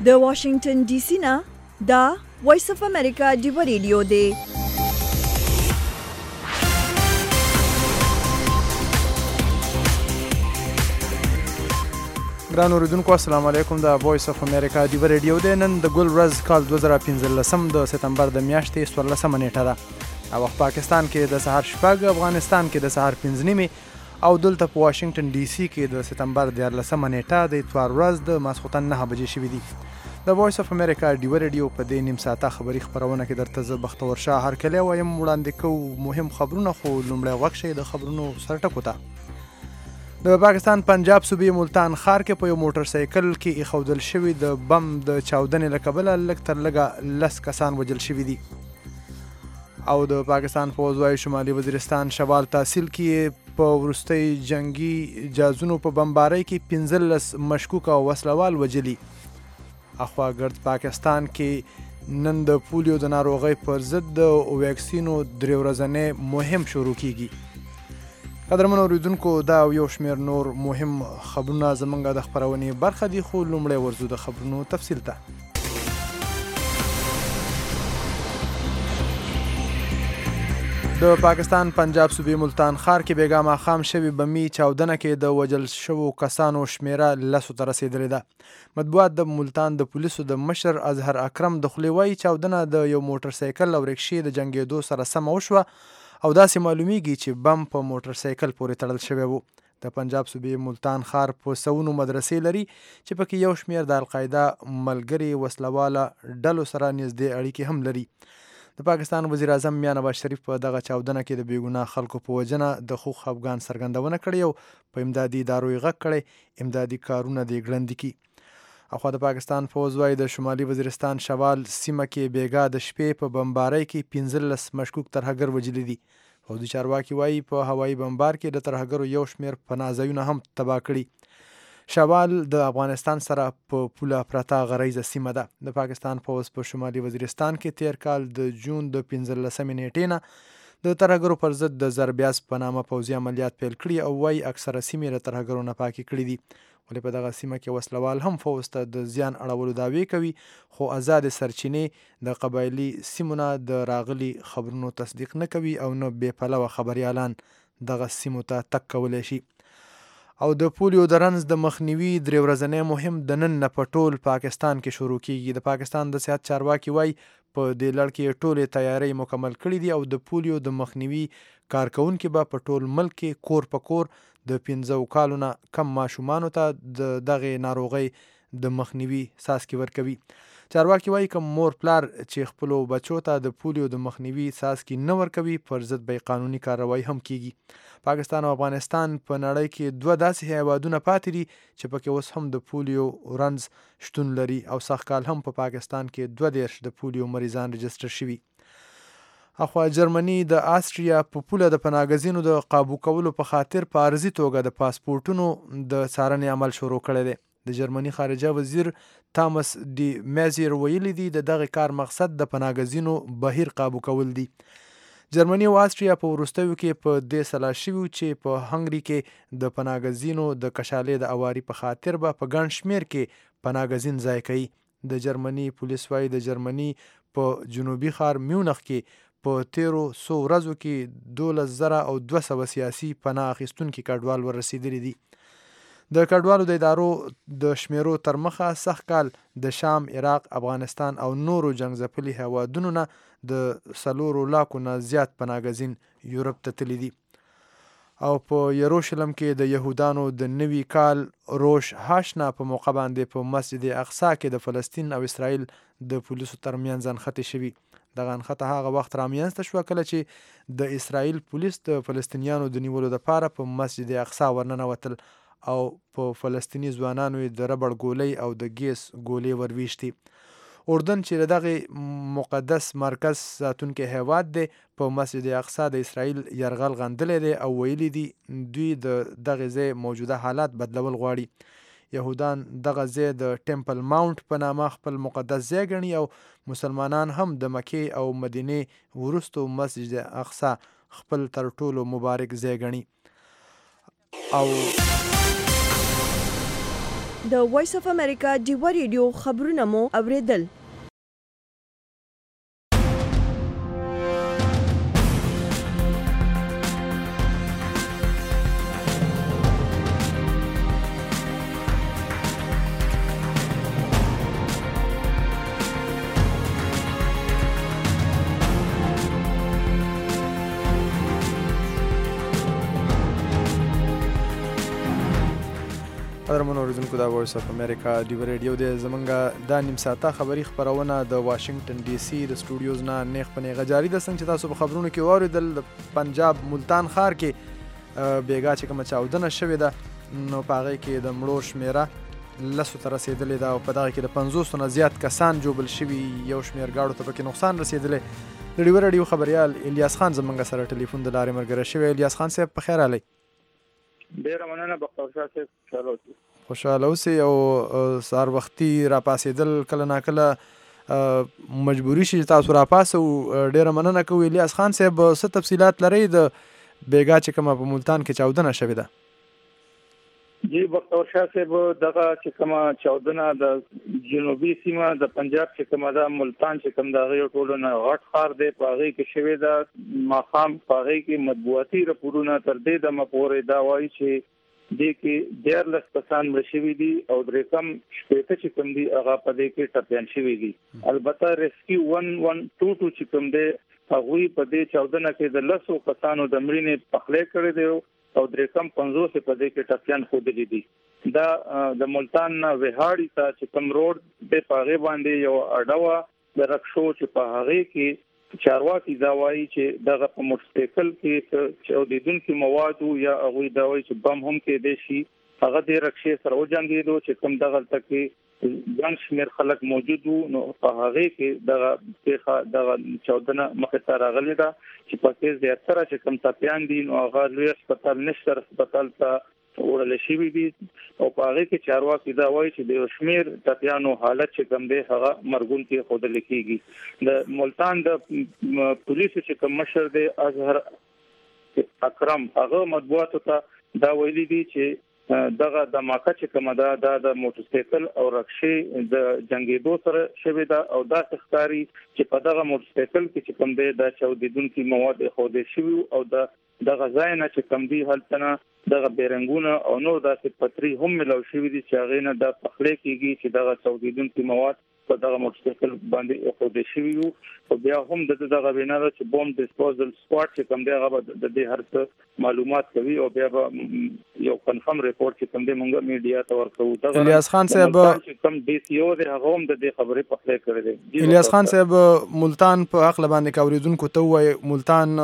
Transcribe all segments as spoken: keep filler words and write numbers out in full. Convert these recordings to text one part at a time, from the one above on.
د واشنگټن ډي سي نه دا وایس اف امریکا ډیو ریډیو دی. ګران اوریدونکو السلام علیکم. د وایس اف امریکا ډیو ریډیو دی. نن د ګل ورځ کال دوه زره پنځلسم د سپتمبر د میاشتې څوارلسمه نیټه ده او وخت پاکستان کې د سهار شپږ، افغانستان کې د سهار پنځه نیمې او دلته په واشنگټن ډي سي کې د سپتمبر دیارلسمه نیټه د اتوار ورځ د ماسخوتن نهه بجې شوي دي. د وایس اف امریکا ډیو ریډیو په دې نیم ساعته خبري خپرونه کې درته زه بختور شاه هرکلی وایم. وړاندې کوو مهم خبرونه، خو لومړی غوږ شئ د خبرونو سرټکو ته. د پاکستان پنجاب صوبې ملتان ښار کې په یو موټر سایکل کې ایښودل شوي د بم د چاودنې له کبله لږ تر لږه لس کسان وژل شوي دي. او د پاکستان پوځ وايي شمالي وزیرستان شوال تحصیل کې په وروستۍ جنگي جهازونو په بمبارۍ کې پنځلس مشکوک او وسلوال وژلي. اخوا ګرد پاکستان کې نن د پولیو د ناروغۍ پر ضد د ویکسینو درې ورځنی مهم شروع کیږي. قدرمن اوریدونکو دا یو شمېر نور مهم خبرونه زموږ د خپرونې برخه دي، خو لومړی ورځو د خبرونو تفصیل ته. د پاکستان پنجاب صوبې ملتان ښار کې بیګا ماښام شوي بمي چاودنه کې د وژل شوو کسانو شمیره لسو ته رسېدلې ده. مطبوعات د ملتان د پولیسو د مشر اظهر اکرم د خولې وایي چاودنه د یو موټر سایکل او رکشې د جنګېدو سره سمه وشوه او داسې معلومیږي چې بم په موټر سایکل پورې تړل شوی و. د پنجاب صوبې ملتان ښار په سوونو مدرسې لري چې پکې یو شمېر د القاعده ملګري وسلواله ډلو سره نږدې اړیکې هم لري. د پاکستان وزیر اعظم میاں نواز شریف په دغه چاودنه کې د بېګناه خلکو په وژنه د خوږ خفګان څرګندونه کړې او په امدادي ادارو یې غږ کړی امدادي کارونه دې ګړندي کړي. اخوا د پاکستان پوځ وايي د شمالي وزیرستان شوال سیمه کې بیګا د شپې په بمبارۍ کې پنځلس مشکوک ترهګر وژلي دي. پوځي چارواکي وايي په هوایي بمبار کې د ترهګرو یو شمېر پناه ځایونه هم تباه کړي. شوال د افغانستان سره په پوله پرته غریزه سیمه ده. د پاکستان پوځ په شمالي وزیرستان کې تیر کال د جون د پنځلسمې نیټې نه د ترهګرو پر ضد د زربیاز په نامه پوځي عملیات پیل کړي او وايي اکثره سیمې له ترهګرو نه پاکې کړي دي. ولې په دغه سیمه کې وسلوال هم فوز ته د زیان اړولو دعوې کوي، خو آزاد سرچینې د قبایلي سیمو نه د راغلي خبرونو تصدیق نه کوي او نه بې پلوه خبریالان دغه سیمو ته تګ کولی شي. او د پولیو د رنځ د مخنیوي درې ورځنی مهم د نن نه په ټول پاکستان کې شروع کیږي. د پاکستان د صحت چارواکي وایي په دې لړ کې ټولې تیاری مکمل کړي دي او د پولیو د مخنیوي کارکونکي به په ټول ملک کې کور په کور د پنځو کالو نه کم ماشومانو ته د دغې ناروغۍ د مخنیوي څاڅکي ورکوي. چارواکي وایي که مور پلار چې خپلو بچو ته د پولیو د مخنیوي څاڅکي نه ورکوي پر ضد به قانوني کاروایی هم کیږي. پاکستان او افغانستان په نړۍ کې دوه داسې هیوادونه پاتې دي چې پکې اوس هم د پولیو رنځ شتون لري او سږکال هم په پاکستان کې دوه دېرش د پولیو مریضان رجسټر شوي. اخوا جرمني د آسټریا په پوله د پناهګزینو د قابو کولو په خاطر په عرضي توګه د پاسپورټونو د څارنې عمل شروع کړی دی. د جرمني خارجه وزیر تامس ډي میزیر ویلي دي د دغه کار مقصد د پناهګزینو بهیر قابو کول دي. جرمني او آسټریا په وروستیو کې په دې سلا شوي چې په هنګري کې د پناهګزینو د کشالې د اواري په خاطر به په ګڼ شمېر کې پناهګزین ځای کوي. د جرمني پولیس وايي د جرمني په جنوبي ښار میونخ کې په تیرو څو ورځو کې دولس زره او دوه سوه سیاسي پناه اخیستونکي کډوال ورسېدلي دي. د کډوالو د ادارو د شمیرو تر مخه سږکال د شام، عراق، افغانستان او نورو جنګ ځپلي هیوادونو نه د څلورو لاکو نه زیات پناهګزین یورپ ته تللي دي. او په یروشلم کې د یهودانو د نوي کال روش هاشنا په موقع باندې په مسجد اقصی کې د فلسطین او اسرائیل د پولیسو ترمنځ انخته شوي. دغه انخته هغه وخت رامنځته شوه کله چې د اسرائیل پولیس د فلسطینیانو د نیولو دپاره په مسجد اقصی ورننوتل او په فلسطیني ځوانانو یې د ربړ ګولۍ او د ګیس ګولۍ ورویشتي. اردن چې د دغه مقدس مرکز ساتونکی هیواد دی په مسجد اقصی د اسرائیل یرغل غندلی دی او ویلي دي دوی د دغه ځای موجوده حالات بدلول غواړي. یهودان دغه ځای د ټیمپل ماونټ په نامه خپل مقدس ځای ګڼي او مسلمانان هم د مکې او مدینې وروستو مسجد اقصی خپل تر ټولو مبارک ځای ګڼي. او د وایس اف امریکا ډیوه ریډیو خبرونه مو اوریدل. قدرمنو اوریدونکو، دا وایس اف امریکا ډیوه ریډیو دی. زمونږ دا نیم ساعته خبري خپرونه د واشنگټن ډي سي د سټوډیوز نه نیغ په نیغه جاري ده. څنګه چې تاسو په خبرونو کې واورېدل، د پنجاب ملتان ښار کې بېګا چې کومه چاودنه شوې ده، نو په هغې کې د مړو شمېره لسو ته رسېدلې ده او په دغه کې د پنځوسو نه زیات کسان جوبل شوي، یو شمېر ګاډو ته پکې نقصان رسېدلی. د ډیوه راډیو خبریال الیاس خان زموږ سره ټلیفون د لارې ملګری شوی. الیاس خان صاحب په خیر راغلی. ډېره مننه بختور شاه صاحب، خوشحاله اوسئ. خوشحاله اوسئ او سهار وختي راپاڅېدل کله ناکله مجبوري شي چې تاسو راپاسو. ډېره مننه کوو. الیاس خان صاحب، څه تفصیلات لرئ د بېګا چې کومه په ملتان کې چاودنه شوې ده؟ جی بختور شاه صاحب، دغه چې کومه چاودنه د جنوبي سیمه د پنجاب چې کومه ده، ملتان چې کوم د هغې ټولو نه غټ ښار دی، په هغې کې شوې ده. ماښام په هغې کې مطبوعاتي راپورونه تر دې دمه پورې دا وایي چې دې کې دیارلس کسان مړه شوي دي او درې کم شپېته چې کوم دي هغه په دې کې ټپیان شوي دي. البته ریسکیو ون ون ټو ټو چې کوم دی، هغوی په دې چاودنه کې د لسو کسانو د مړینې پخلی کړی دی او درې کم پنځوس په دې کې ټپیان ښودلي دي. دا د ملتان نه وهاړي ته چې کوم روډ دی، په هغې باندې یو اډه وه د رکشو چې په هغې کې چارواکي دا وایي چې دغه په موټرسایکل کې چاودېدونکي مواد یا هغوی دا وایي چې بم هم کېدی شي، هغه دې رکشې سره وجنګېدو چې کوم دغلته کې ګڼ شمېر خلک موجود وو. نو په هغې کې دغه پېښه دغه چاودنه مخې ته راغلې ده چې پکې زیاتره چې کوم ټپیان دي نو هغه لوی هسپتال نشتر هسپتال ته وړل شوي دي او په هغې کې چارواکي دا وایي چې د یو شمېر ټپیانو حالت چې کوم دی هغه مرګون کې ښودل کېږي. د ملتان د پولیسو چې کوم مشر دی اظهر اکرم، هغه مطبوعاتو ته دا ویلي دي چې دغه دماکه چې کومه ده دا د موټرسایکل او رکشې د جنګېدو سره شوې ده او داسې ښکاري چې په دغه موټرسایکل کې چې کوم دی دا چاودېدونکي مواد ایښودل شوي او د دغه ځای نه چې کوم دي هلته نه دغه بیرنګونه او نور داسې پتري هم ملو شوي دي چې هغې نه دا پخلی کېږي چې دغه چاودېدونکي مواد په دغه موټرسایکل باندې ایښودل شوي وو. خو بیا هم د دغه بنا ده چې بوم ډسپوزل سکواډ چې کوم دی هغه به د دې هر څه معلومات کوي او بیا به یو کنفرم ریپورټ چې کوم دی مونږ میډیا ته ورکوو. دغه الیاس خان صاحب چې کوم ډي سی او دی هغه هم د دې خبرې پخلی کړی دی. الیاس خان صاحب، ملتان په هکله باندې که اورېدونکو ته ووایي، ملتان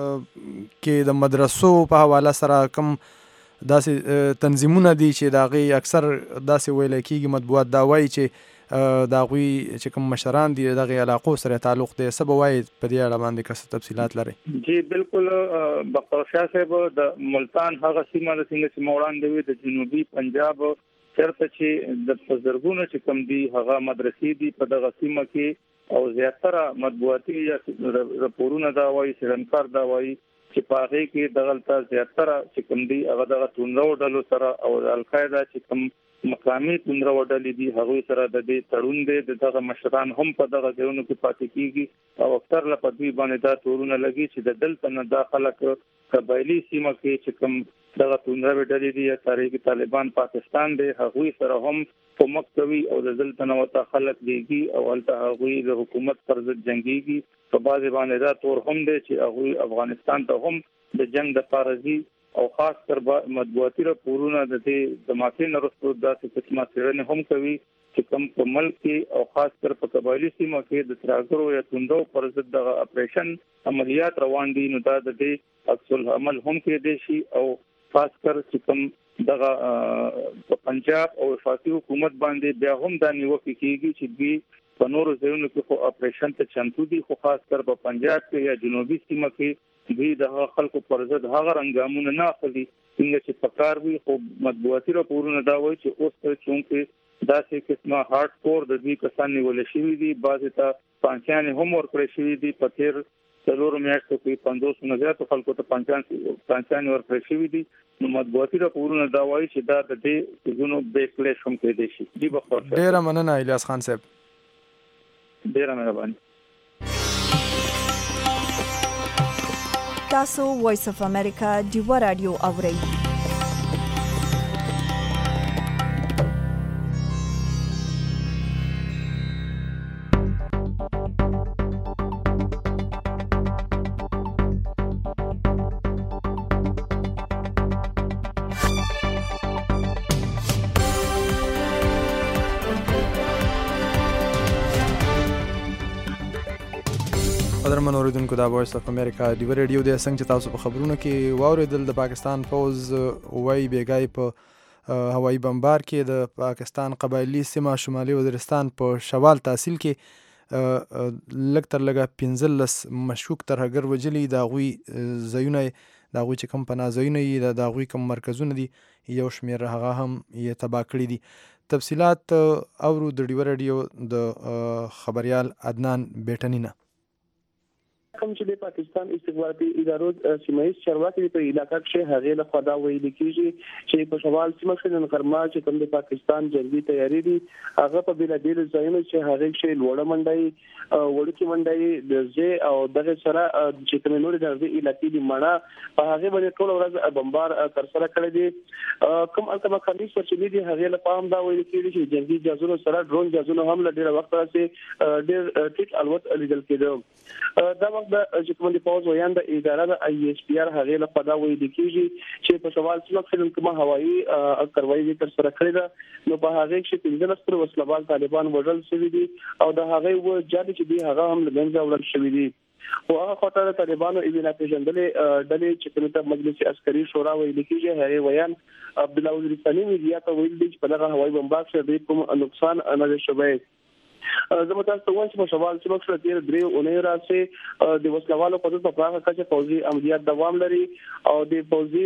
کې د مدرسو په حواله سره کوم داسې تنظیمونه دي چې د هغې اکثر داسې ویلی کېږي، مطبوعات دا وایي چې د هغوی چې کوم مشران دي د دغې علاقو سره تعلق دی. څه به وایي په دې اړه باندې که څه تفصیلات لرئ؟ جی بالکل بختور شاه صاحب، د ملتان هغه سیمه ده څنګه چې ما وړاندې وي د جنوبي پنجاب چېرته چې د په زرګونو چې کوم دي هغه مدرسې دي په دغه سیمه کې او زیاتره مطبوعاتي یا راپورونه دا وایي، څېړنکار دا وایي چې په هغې کې دغلته زیاتره چې کوم دي هغه دغه توندرو ډلو سره او د القاعده چې کوم مقامي توندرو ډلې دي هغوی سره د دې تړون دی. د دغه مشران هم په دغه ځایونو کې پاتې کېږي او اکثر له په دوی باندې دا تورونه لګي چې د دلته نه دا خلک قبایلي سیمه کې چې کوم دغه توندرو ډلې دي یا تحریک طالبان پاکستان دی هغوی سره هم کومک کوي او د دلته نه ورته خلک دیږي او هلته هغوی د حکومت پر ضد جنګېږي. په بعضې باندې دا تور هم دی چې هغوی افغانستان ته هم د جنګ دپاره ځي او خاص کر مطبوعاتي راپورونه د دې دماکې نه وروسته داسې قسمه څېړنې هم کوي چې کوم په ملک کې او خاص کر په قبایلي سیمه کې د ترهګرو یا توندرو پر ضد دغه اپریشن عملیات روان دي، نو دا د دې عکس العمل هم کېدی شي او خاص کر چې کوم دغه په پنجاب او وفاقي حکومت باندې بیا هم دا نیوکې کېږي چې دوی په نورو ځایونو کې خو اپریشن ته چمتو دي، خو خاص کر په پنجاب کې یا جنوبي سیمه کې دوی د خلکو پر ضد هغه رنګامونه نه اخلي څنګه چې پکار وي. خو مطبوعاتي راپورونه دا وایي چې اوس چونکې داسې قسمه هارډ کور د دوی کسان نیول شوي دي، بعضې ته پانچیانې هم ورکړی شوي دي په تېر څلور میاشتو کې پنځوس نه زیات خلکو ته پنځان ورکړل شوی دي. نو مطبوعاتي راپورونه دا وایي چې دا د دې ځینو بیکلیش هم کېدای شي. دی بخور ډیره مننه الیاس خان صاحب. ډیره مهرباني. تاسو وایس اف امریکا ډیوا رادیو اورئ. قدرمن اوریدونکو دا وایس اف امریکا ډیوا رادیو د څنګه چې تاسو په خبرونو کې واوریدل د پاکستان پوز وای بیګای په هوایي بمبار کې د پاکستان قبایلی سیمه شمالي وزیرستان په شوال تحصیل کې لږ تر لږه پنځلس مشکوک ترهګر وجلي د هغوی ځایونه د هغوی چې کوم پناه ځایونه یې د هغوی کوم مرکزونه دي یو شمېر هغه هم یې تباه کړي دي. تفصیلات اورو د ډیوا رادیو د خبریال عدنان بیټنی نه. کوم چې د پاکستان استخباراتي ادارو سیمایي چارواکي په علاقې کې هغه له خدا ویل کیږي چې په شوال سیمه کې د خرما چې کوم د پاکستان جنگي تیاری دي هغه په بل ډیر ځایونو چې هغه کې لوړه منډي وړکی منډي د ځای او دغه سره چې کوم نور د علاقې دی مړه په هغه باندې ټول ورځ بمبار تر سره کړی دي. کوم التما خلیص چې دی هغه له پام دا ویل کیږي چې جنگي جاسوسو سره ډرون جاسوسو هم له ډیر وخت راځي ډیر ټیټ الوت لیدل کېدو. دا وخت چې کوم د پوز ویان د اداره د ای ایس پی آر هغه له خدا ویل کیږي چې په سوال سیمه کې کوم هوایي کاروایی تر سره کړی ده نو په هغه کې پنځه پر وسلوال طالبان وژل شوی دي او د هغه و جادي چې دی هغه هم لږه وړل شوی دي. او هغه خاطر طالبانو ایوینا پیژندلې ډلې چې کومه مجلس عسکري شورا ویل کیږي هغه ویان عبد الله وزیرستاني میډیا ته ویل دي چې په دغه هوایي بمبار سره کوم نقصان نه شوی. زموږ تاسو وایي چې په شوال سیمه کې ډېر درې اونۍ راځي د وسلوالو په توګه په هغه کچه فوزي عملیات دوام لري او د فوزي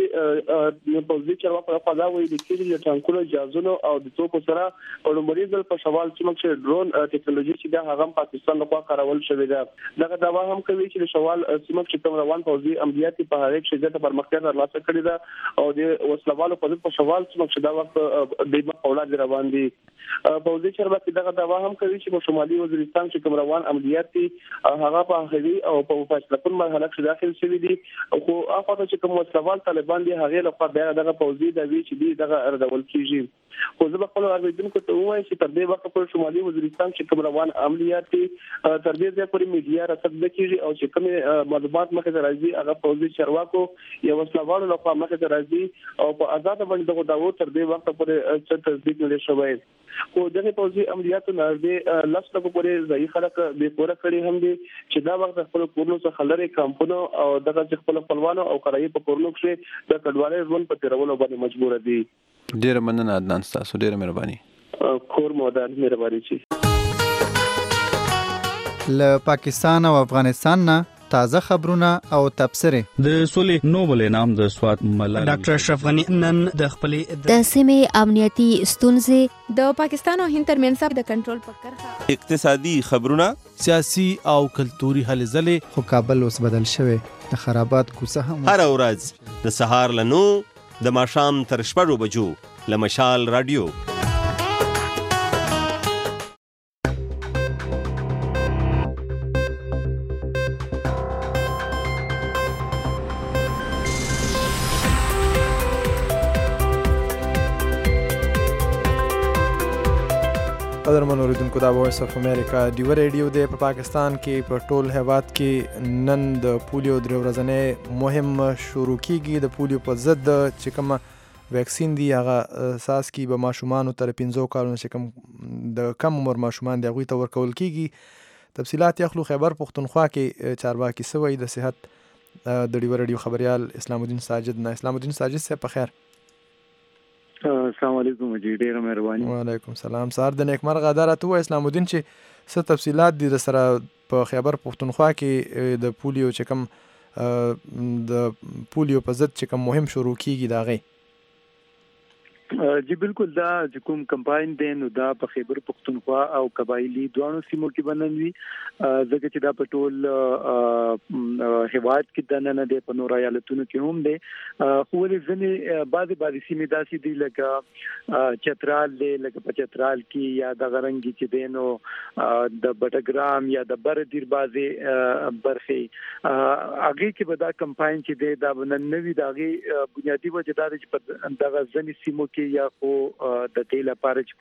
د فوزي چارواکو په خوا ویل کېږي چې ټانکونو جازونو او د توپو سره په لومړي ځل په شوال سیمه کې ډرون ټیکنالوژي چې دا هغه پاکستان لخوا کارول شوې ده. دغه داوا هم کوي چې شوال سیمه کې کوم روان فوزي عملیات په هغه کې شدت پرمختګ ترلاسه کړی ده او د وسلوالو په توګه په شوال سیمه کې دا وخت د اولاد روان دي. فوزي چارواکي دغه داوا هم کوي چې په شمالي وزیرستان چې کوم روان عملیات دي هغه په اخري او په فاصله کن مرحله کې داخل شوی دي خو هغه چې کوم وسلوال طالبان دي هغه لخوا بیا دغه فوزي د وی چې دي دغه اردول کیږي. خو زه په خپل اوریدونکو ته وایم چې تر دې وخت پورې شمالي وزیرستان چې کوم روان عملیات دي تر دې ځای پورې میډیا رسد کیږي او چې کوم معلومات مخه راځي هغه فوزي چارواکو یا وسلوال لخوا مخه راځي او په آزاد باندې دغه داو تر دې وخت پورې څه تصدیق نه شوی. خو دغه فوزي عملیاتو نه د لاس ته پورې ځای خلک به پوره کړی هم دي چې دا وخت خپل کورونو څخه لري کمپونو او دغه خپل خپلوانو او کرایي په کورونو کې د کډوالۍ ژوند په تیرولو باندې مجبور دي. ډیر مننه عدنان تاسو ډیر مهرباني. کور مودان مهرباني شي. له پاکستان او افغانستان نه تازه خبرونه او تبصرې. د سولې نوبل انعام د سوات ملالۍ ډاکټر اشرف غنی نن د خپلې د سیمې امنیتي ستونزې د پاکستان او هند ترمنځ د کنټرول په کرښه اقتصادي خبرونه سیاسي او کلتوري هلې ځلې. خو کابل اوس بدل شوی د خرابات کوڅه هم هر ورځ د سهار له نو د ماښام تر شپږو بجو له مشال رادیو. قدرمن اوریدونکو دا وایس اف امریکا ډیوا رادیو دی په پاکستان کې په ټول هیواد کې نن د پولیو درې ورځنی مهم شروع کیږي. د پولیو په ضد چې کوم ویکسین دی هغه اساس کې به ماشومان تر پنځو کالونو چې کوم د کم عمر ماشومان دی هغوی ته ورکول کیږي. تفصیلات یخلو خیبر پختونخوا کې چارواکي سوی د صحت د ډیوا رادیو خبریال اسلام الدین ساجد نه. اسلام الدین ساجد صاحب په خیر. السلام علیکم جی ډیره مهرباني. وعلیکم السلام. سار د نیکمرغه اداره تو اسلام الدین چې څه تفصیلات دي سره په خیبر پختونخوا کې د پولیو چې کوم د پولیو په ضد چې کوم مهم شروع کیږي دا غي. جی بالکل دا چې کوم کمپاین دی نو دا په خیبر پختونخوا او قبایلی دوانو سیمو کې بننوي ځکه چې دا په ټول هیواد کې د نن د په نور ایالتونو کې هم دی خو ولې ځنې بعضي بعضي سیمې داسې دي لکه چترال دی لکه په چترال کې یا د غرنګي چې دی نو د بټګرام یا د بردیر بازي برخي هغه کې به دا کمپاین چې دی دا بننوي دا غي بنیادی وجه دا چې په دغه ځنې سیمو یا خو د تیل لپاره چې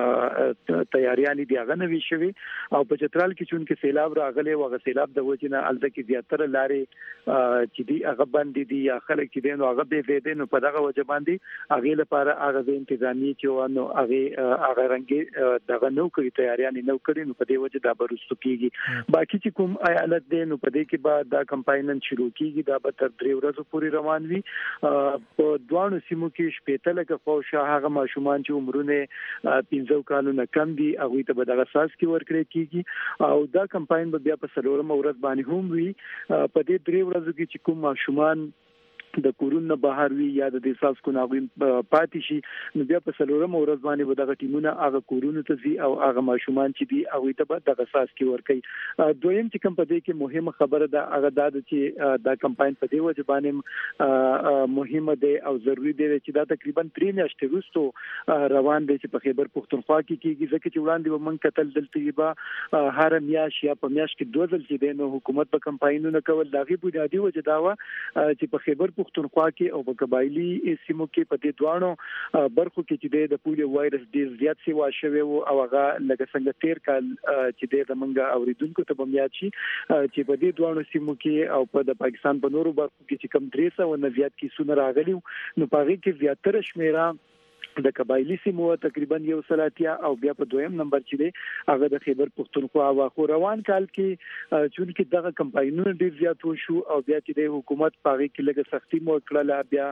کوم تیاریانې دی هغه نوي شوي او په چترال کې چون کې سیلاب راغلی و هغه سیلاب د وجنه الته کې زیاتره لارې چې دی هغه باندې دي یا خلک چې دی نو هغه به وې نو په دغه وجه باندې هغه لپاره هغه انتظامی چې نو هغه هغه رنګي دغه نو کوي تیاریانې نو کړی نو په دې وجه دا برستو کیږي باقي چې کوم ایالت دی نو په دې کې بعد دا کمپاینن شروع کیږي دا به تر درې ورځې پورې روان وي په دوانو سیمو کې شپېته لکه هغه ماشومان چې عمرونه پنځه کالو نه کم دي هغه ته به د اساس کې ورکړي کیږي او دا کمپاین به بیا په سلورم ورځ باندې هم وي په دې درې ورځو کې چې کوم ماشومان د کورونه بهر وی یا د احساس کو ناغوي پاتې شي نو بیا په سلورم ورځ باندې به دغه ټیمونه هغه کورونه ته زی او هغه ماشومان چې دی هغه ته به د اساس کې ورکړي دویم چې کوم په دې کې مهمه خبره ده هغه دا چې دا کمپاین په دې وجه باندې مهمه ده او ضروری ده چې دا تقریبا درې میاشتې وروسته روان دي چې په خیبر پختونخوا کې کېږي ځکه چې وړاندې به من کتل دلته به هر میاش یا په میاش کې دوه ځل چې د حکومت په کمپاینونه کول دغه بنیادی وجه دا و چې په خیبر پختونخوا کې او په قبایلی سیمو کې په دې دوانو برخو کې چې د پولیو وایرس ډیر زیات سیوا شوی او هغه لکه څنګه تیر کال چې د منګه اوریدونکو ته بمیات شي چې په دې دوانو سیمو کې او په د پاکستان په نورو برخو کې چې کم درې سوه نه زیات کیسونه راغلي نو په هغه کې زیاتره شمیره د قبایلی سیمو تقریبا یو سلاتیا او بیا په دویم نمبر چې دی هغه د خیبر پختونخوا او خو روان کال کې چون کې دغه کمپاینونه ډیر زیات وشو او بیا چې د حکومت پاره کې لږه سختي مو کړله بیا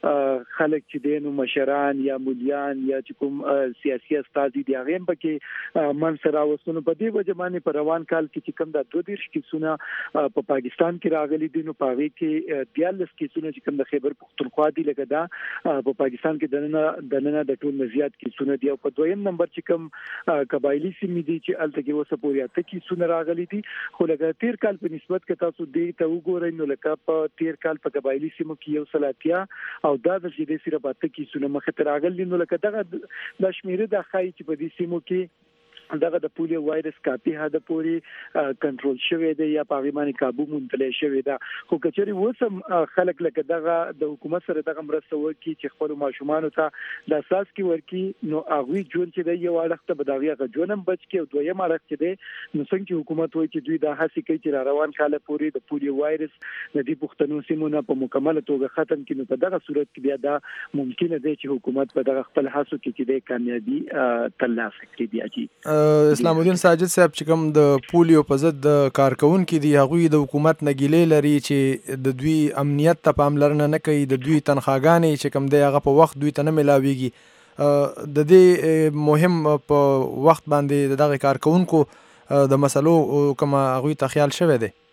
خلک چې دی نو مشران یا مولیان یا چې کوم سیاسي استازي دی هغه پکې من سره وسونه په دې وجه باندې په روان کال کې چې کوم د دوه دیرش کیسونه په پاکستان کې راغلي دي نو پاره کې دیالس کیسونه چې کوم د خیبر پختونخوا دی لکه دا په پاکستان کې دنه دنه د ټول نزيات کې سونه دی او په دویم نمبر چې کوم قبایلی سیمې دي چې الته کې وسه پوریا ته کې سونه راغلي دي خو لکه تیر کال په نسبت کې تاسو دې ته وګورئ نو لکه په تیر کال په قبایلی سیمو کې یو سلاتیا او دا د دې سره په ته کې سونه مخ ته راغلي نو لکه دغه د شمیره د خای چې په دې سیمو کې دغه د پولیو وایرس کافي حد پورې کنټرول شوی دی یا په باندې काबू مونتلې شوی دا خو کچري وسم خلک لکه دغه د حکومت سره دغه مرسته وکړي چې خپل ماشومان ته د اساس کې ورکی نو هغه جون چې د یو اړخته بداوی غو جونم بچ کې او دویم اړخ چې دی نو څنګه حکومت وایي چې دوی د هڅې کوي چې روان کاله پورې د پولیو وایرس د دې پښتنو سیمونه په مکمل توګه ختم کړي نو په دغه صورت کې بیا دا ممکنه دی چې حکومت په دغه خپل هڅو کې چې د کامیابی ترلاسه کړي بیا چې اسلام الدین ساجد صاحب چې کوم د پولیو په ضد د کارکونکو دي هغوی د حکومت نه ګیلې لري چې د دوی امنیت ته پاملرنه نه کوي د دوی تنخواګانې چې کوم دی هغه په وخت دوی ته نه ملاويږي د دې مهم په وخت باندې دغه کارکونکو د مسلو کوم هغوی ته خیال شوی دی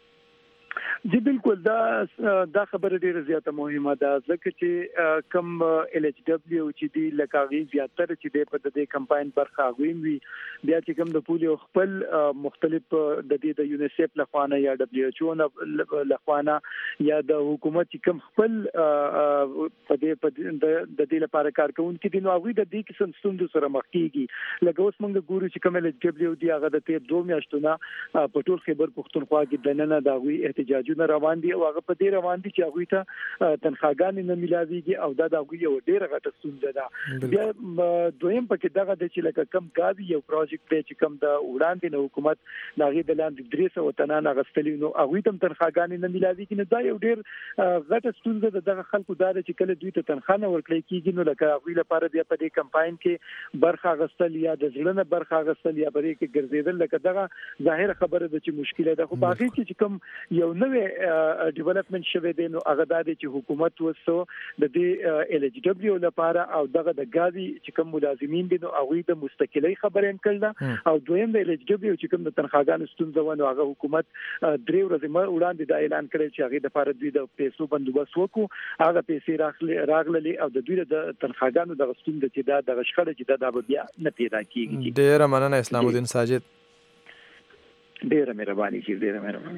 جی بالکل دا دا خبره ډیره زیاته مهمه ده ځکه چې کم ال ایچ دبليو چې دی لکاغي زیاتره چې د په دې کمپاین برخه غویم وی بیا چې کم د پولیو خپل مختلف د دې د یونیسف لخوانه یا دبليو ایچ او لخوانه یا د حکومت چې کم خپل په دې په د دې لپاره کارکونکو دي نو هغه د دې قسم ستوندو سره مخ کیږي لکه اوس موږ ګورو چې کم ال ایچ دبليو دی هغه د تیر دوه میاشتونه په ټول خیبر پختونخوا کې د نن د هغه احتجاج نه روان دي او هغه په دې روان دي چې هغه ته تنخواګانې نه ملاويږي او دا د هغه یو ډېر غټه ستونزه ده بیا دویم پکې دغه د چې لکه کم غاوی یو پروجیکټ دی چې کم د وړاندې نه حکومت دغه د لاندې درې سوه تنان غستلی نو هغه ته تنخواګانې نه ملاويږي نو دا یو ډېر غټه ستونزه ده دغه خلکو دا چې کله دوی ته تنخواه نه ورکړي کیږي نو لکه هغه لپاره بیا په دې کمپاین کې برخه غستل یا د ځلنه برخه غستل یا بری کې ګرځیدل لکه دغه ظاهر خبره ده چې مشکله ده خو باقي چې کم یو نوې کومه ډیولپمنٹ شوه دی نو هغه د چې حکومت وسو د دې ال ایچ دبليو لپاره او دغه د غازي چې کوم ملازمین دي نو هغه د مستقلی خبرې هم کړل او دویم د ال ایچ دبليو چې کوم د تنخواګانو ستونزه ونه هغه حکومت درې ورځې ما وړاندې د اعلان کړی چې هغه د لپاره دوی د پیسو بندوبست وکړو هغه پیسې راغلي راغلي او د دوی د تنخواګانو د ستونزه چې دا د غشخړه چې دا د بیا نه پیدا کیږي. ډیر مننه اسلام الدین ساجد. ډیره مهرباني چې ډیره مهرباني.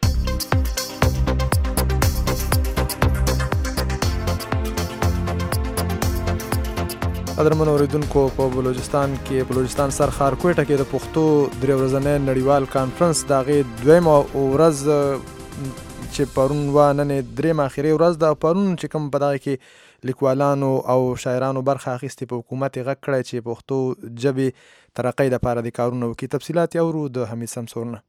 قدرمن اوریدونکو په بلوچستان کې بلوچستان سرخار کوټه کې د پښتو درې ورځنی نړیوال کانفرنس د هغې دویمه ورځ چې پرون و نن درېیمه اخري ورځ ده. پرون چې کوم په دغه کې لیکوالانو او شاعرانو برخه اخیستې په حکومت یې غږ کړی چې پښتو ژبې ترقۍ دپاره د کارونه وکړي. تفصیلات یې اورو د حمید سمسور نه.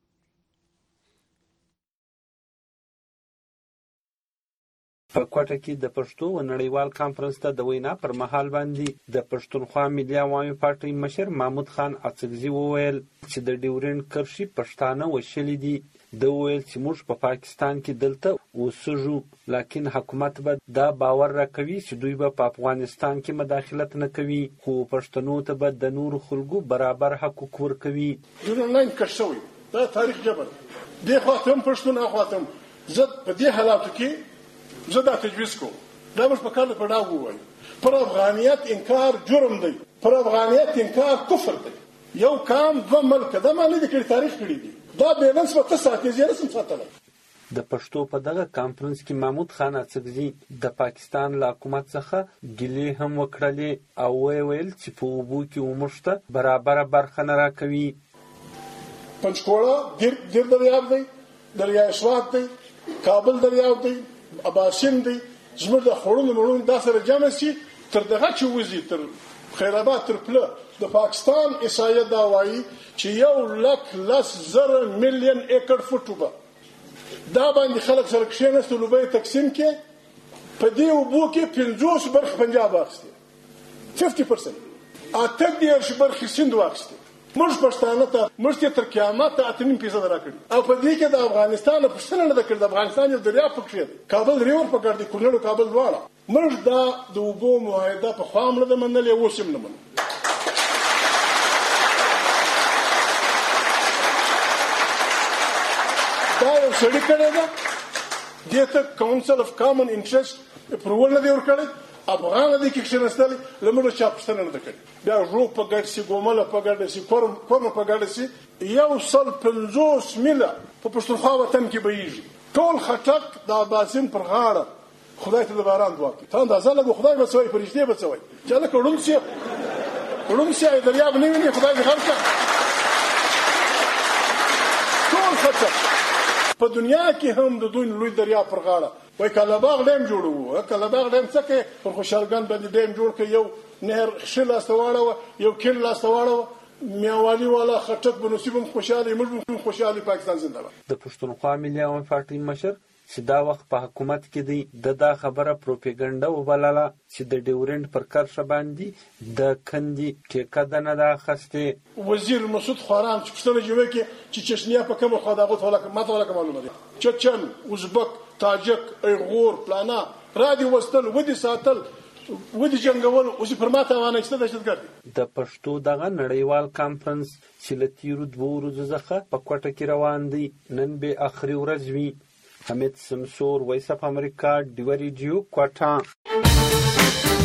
په کوټه کې د پښتو و نړیوال کانفرنس ته د وینا پر مهال باندې د پښتونخوا ملي عوامي پارټۍ مشر محمود خان اڅکزي وویل چې د ډیورنډ کرښې پښتانه وشلي دي. د ویل چې موږ په پاکستان کې دلته اوسېږو لکن حکومت به دا باور راکوي چې دوی به په افغانستان کې مداخلت نه کوي خو پښتنو ته به د نورو خلکو برابر حقوق ورکوي. ډیورنډ کټ شوی دا تاریخ جبر دی خو تم پښتون هغه تم زه په دې حالاتو کې زه دا تجویز کوم دا مش په کار په ډاغو وای پر افغانیت انکار جرم دی پر افغانیت انکار کفر دی. یو کام دو ملک دا معنی د کړي تاریخ کړي دي دا بیلنس په تاسو کې زیات سم ساتل. د پښتو په دغه کانفرنس کې محمود خان اڅکزي د پاکستان له حکومت څخه ګیلې هم وکړلې او ویل چې په اوبو کې ومشته برابر برخه نه راکوي. پنځکوړه ډیر ډیر دریاب دی دریای سوات دی کابل دریاب دی اباسین دی زموږ د خورونو مړونو دا سره جمع شي تر دغه چې وزي تر خیرآباد تر پله د پاکستان احصایه دا وایي چې یو لک لس زره میلیون ایکړ فوټ دا باندې خلک سره کښېناستل اوبه یې تقسیم کې په دې اوبو کې پنځوس برخې پنجاب واخیستې ففټي پرسنټ اته دېرش برخې سیند واخیستې. موږ پښتانه ته موږ ته تر قیامته اته نیم فیصد راکړي او په دې کې د افغانستان پښتنه نه ده کړې د افغانستان یو دریاب پکښې دی کابل ریور په ګرد کونړ او کابل دواړه موږ دا د اوبو معاهده په خوا هم نه ده منلې اوس هم نه منو. دا یو سړي کړی ده دې ته کونسل اف کامن انټرست اپروول نه دی ورکړی افغان دې کې کښېنستلی له موږ چا پوښتنه نه ده کړې بیا ژوب په ګډ سي ګومله په ګډ سي کورم کورم په ګډ سي یو سل پنځوس میله په پښتونخوا وطن کې بهیږي ټول خټک د اباسین پر غاړه خدای ته د باران دعا کوي ته اندازه لګو خدای به څه وایي فرشتې به څه وایي چې هلکه ړوند سي ړوند سي دریاب نه ویني خدای دې غرق کړه ټول خټک په دنیا کې هم د دوی لوی دریاب پر غاړه وای کلاباغ ډیم جوړو کلاباغ ډیم څه کې پر خوشحالګان باندې ډیم جوړ کړ یو نهر خشل استواړه یو کین لاستواړه میاوالی والا خټک بنصیبم خوشاله موږ خوشاله پاکستان زنده باد. د پښتونخوا ملي عوامي پارټۍ مشر چې دا وخت په حکومت کې دی د دا خبره پروپاګاندا وبلله چې د ډیورنډ پر کرښه باندې د کندې ټیکه ده نه ده اخیستې. وزیر مسعود خواران چې پوښتنه جوړه کې چې چشنیا په کومه خوا دغه ټوله ما ټوله معلومه ده چچن ازبک تاجک ایغور پلانا رادي وستل ودي ساتل ودي جنگول او چې پر ماته وانهشته دهشتګرد. د پښتو دغه نړیوال کانفرنس چې له تیرو دوو ورځو څخه په کوټه کې روان دی نن به اخري ورځ وي. حمید سمسور وایس اف امریکا ډیو ریډیو کوټه.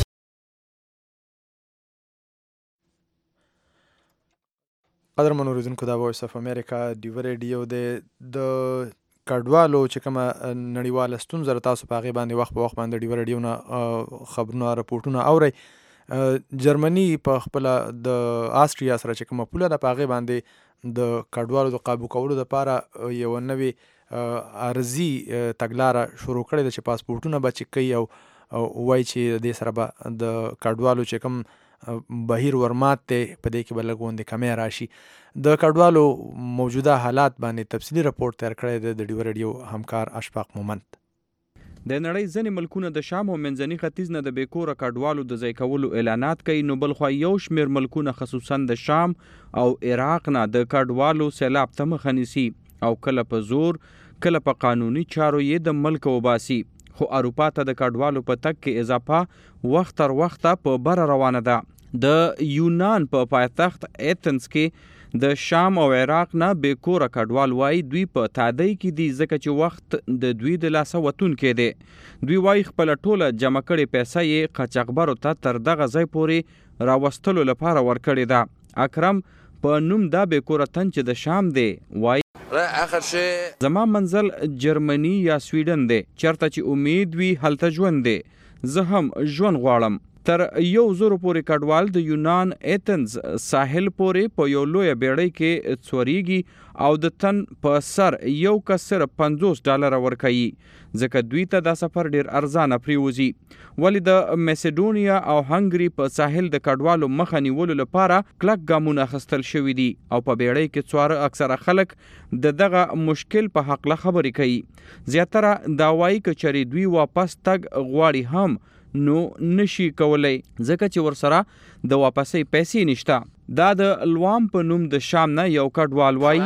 قدرمن اوریدونکو دا وایس اف امریکا ډیو ریډیو د کډوالو چې کومه نړیواله ستونزه ده تاسو په هغې باندې وخت په وخت باندې ډیو ریډیو نه خبرونه راپورټونه اورئ. جرمني په خپله د آسټریا سره چې کومه پوله ده په هغې باندې د کډوالو د قابو کولو دپاره یوه نوې عرضي تګلاره شروع کړې ده چې پاسپورټونه به چک کوي او وایي چې دې سره به د کډوالو چې کوم بهیر ورمات دی په دې کې به لږ غوندې کمی راشي. د کډوالو موجوده حالات باندې تفصیلي رپورټ تیار کړی دی د ډیو ریډیو همکار اشفاق مومند. د نړۍ ځینې ملکونه د شام او منځني ختیځ نه د بېکوره کډوالو د ځای کولو اعلانات کوي نو بلخوا یو شمېر ملکونه خصوصا د شام او عراق نه د کډوالو سیلاب ته مخه نیسي او کله په زور کله په قانوني چارو یې د ملک وباسي. خو اروپا ته د کډوالو په تګ کې اضافه وخت تر وخته په بره روانه ده. د یونان په پا پایتخت ایتنز کې د شام او عراق نه بې کوره کډوال وایي دوی په تادی کې دي ځکه چې وخت د دوی د لاسه وتونکی دی. دوی وایي خپله ټوله جمع کړې پیسه یې قاچاقبرو ته تر دغه ځای پورې راوستلو لپاره ورکړې ده. اکرم په نوم دا بې کوره تن چې د شام دی وایي زما منزل جرمني یا سویډن دی، چېرته چې امید وي هلته ژوند دی. زه هم ژوند غواړم. تر یو زرو پورې کډوال د یونان ایتنز ساحل پورې په یو لویه بیړۍ کې څوریږي او د تن په سر یو کس صرف پنځوس ډالره ورکوي ځکه دوی ته دا سفر ډیر ارزانه پریوزي. ولې د میسیډونیا او هنګري په ساحل د کډوالو مخه نیولو لپاره کلک ګامونه اخیستل شوي دي او په بیړۍ کې څواره اکثره خلک د دغه مشکل په هکله خبرې کوي. زیاتره دا وایي که چېرې دوی واپس تګ غواړي هم نو نشي کولای ځکه چې ورسره د واپسۍ پیسې نشته. دا د لوام په نوم د شام نه یو کډوال وایي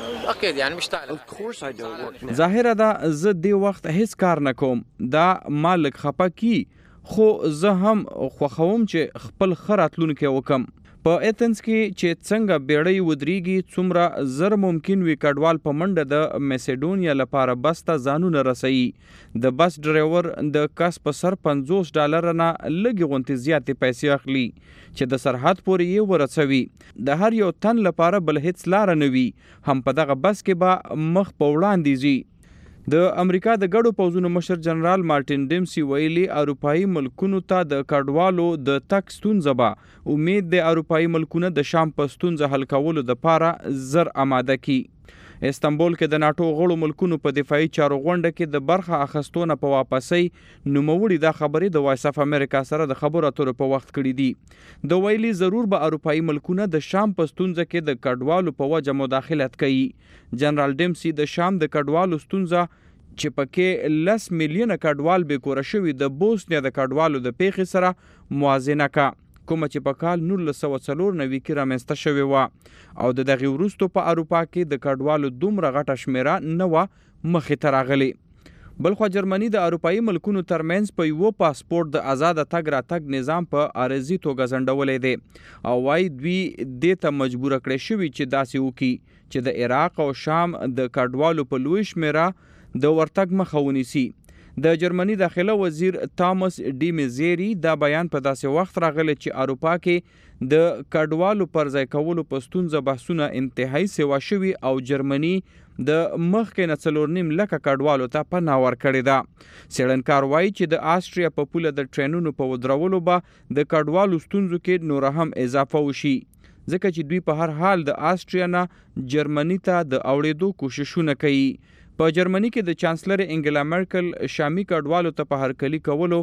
ظاهره ده زه دې وخت هیڅ کار نه کوم، دا ما لږ خفه کی، خو زه هم خوښوم چې خپل ښه راتلونکی وکم. په ایتنز کې چې څنګه بیړۍ ودرېږي څومره زر ممکن وي کډوال په منډه د میسیډونیا لپاره بس ته ځانونه رسوي. د بس ډرایور د کس په سر پنځوس ډالره نه لږې غونتې زیاتې پیسې اخلي چې د سرحد پورې یې ورسوي. د هر یو تن لپاره بل هیڅ لاره نه وي، هم په دغه بس کې به مخ په وړاندې ځي. د امریکا د ګډو پوځونو مشر جنرال مارټین ډیمسي ویلي اروپایي ملکونو ته د کډوالو د تګ ستونزه به امید د اروپایي ملکونه د شام په ستونزه حل کولو دپاره زر آماده کی. استنبول کې د ناټو غړو ملکونو په دفاعي چارو غونډه کې د برخه اخیستو نه په واپسۍ نوموړي دا خبرې د وایس اف امریکا سره د خبرو اترو په وخت کړي دي. د ویلي ضرور به اروپایي ملکونه د شام په ستونزه کې د کډوالو په وجه مداخلت کوي. جنرال ډیمسي د شام د کډوالو ستونزه چې پکې لس میلیونه کډوال بې کوره شوي د بوسنیا د کډوالو د پیښې سره موازنه کا، کومه چې په کال نولس سوه څلور نوي کې رامنځته شوې وه او د دغې وروستو په اروپا کې د کډوالو دومره غټه شمېره نه وه مخې ته راغلې. بلخوا جرمني د اروپایي ملکونو ترمنځ په یوه پاسپورت د آزاده تګ راتګ نظام په عارضي توګه ځنډولی دی او وایي دوی دې ته مجبوره کړی شوي چې داسې وکړي چې د عراق او شام د کډوالو په لوی شمېره د ورتګ مخه ونیسي. د جرمني داخله وزیر تامس ډي میزيري دا بیان په داسې وخت راغلی چې اروپا کې د کډوالو پر ځای کولو په ستونزه بحثونه انتهایی سیوا شوي او جرمني د مخکې نه څلور نیم لکه کډوالو ته پناه ورکړې ده. څېړنکار وایي چې د آسټریا په پوله د ټرینونو په ودرولو به د کډوالو ستونزو کې نوره هم اضافه وشي ځکه چې دوی په هر حال د آسټریا نه جرمني ته د اوړېدو کوششونه کوي. په جرمني کې د چانسلر انګلا مرکل شامي کډوالو ته په هرکلي کولو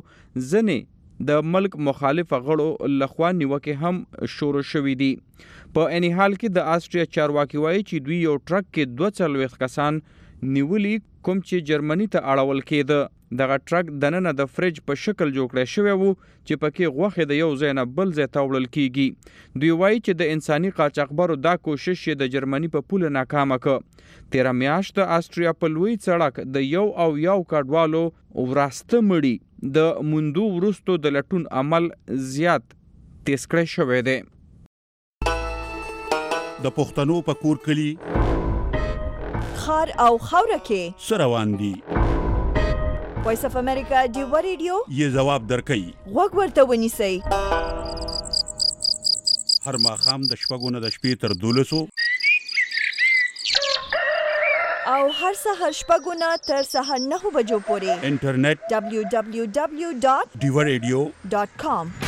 ځنې د ملک مخالف غړو لخوا نیوکې هم شروع شوي دي. په اني حال کې د آسټریا چارواکي وایي چې دوی یو ټرک کې دوه څلوېښت کسان نیولي کوم چې جرمني ته اړول کېده. دغه ټرک دننه د فرج په شکل جوړ کړی شوی وو چې پکې غوښې د یو ځای نه بل ځای ته وړل کیږي. دوی وایي چې د انساني قاچاقبرو دا کوشش یې د جرمني په پوله ناکامه کړ. تیره میاشت د آسټریا په لوی سړک د یو او یو کډوالو وراسته مړي د موندو وروستو د لټون عمل زیات تیز کړی شوی دی. د پښتنو په کور کلي خار او خاوره کې څه روان دي؟ وایس اف امریکا ډیوا ریډیو یې ځواب درکوي. غوږ ورته ونیسئ. هر ماښام د شپږو نه د شپې تر دولسو او هر سهار شپږو نه تر سهار نهو بجو پورې انټرنیټ ډبلیو ډبلیو ډبلیو ډاٹ ډیوا ریډیو ډاٹ کام